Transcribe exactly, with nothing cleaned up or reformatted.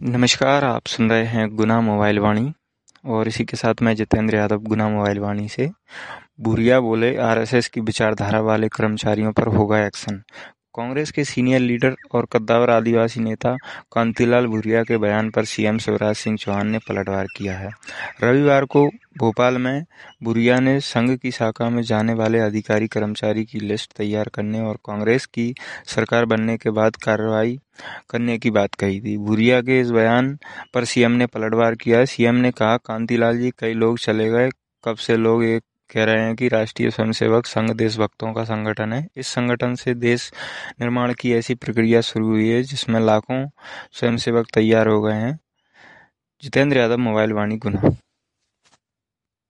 नमस्कार, आप सुन रहे हैं गुना मोबाइल वाणी और इसी के साथ मैं जितेंद्र यादव गुना मोबाइल वाणी से। भूरिया बोले, आरएसएस की विचारधारा वाले कर्मचारियों पर होगा एक्शन। कांग्रेस के सीनियर लीडर और कद्दावर आदिवासी नेता कांतिलाल भूरिया के बयान पर सीएम शिवराज सिंह चौहान ने पलटवार किया है। रविवार को भोपाल में भूरिया ने संघ की शाखा में जाने वाले अधिकारी कर्मचारी की लिस्ट तैयार करने और कांग्रेस की सरकार बनने के बाद कार्रवाई करने की बात कही थी। भूरिया के इस बयान पर सीएम ने पलटवार किया। सीएम ने कहा, कांतिलाल जी, कई लोग चले गए, कब से लोग एक कह रहे हैं कि राष्ट्रीय स्वयंसेवक संघ देशभक्तों का संगठन है। इस संगठन से देश निर्माण की ऐसी प्रक्रिया शुरू हुई है जिसमें लाखों स्वयंसेवक तैयार हो गए हैं। जितेंद्र यादव, मोबाइल वाणी, गुना।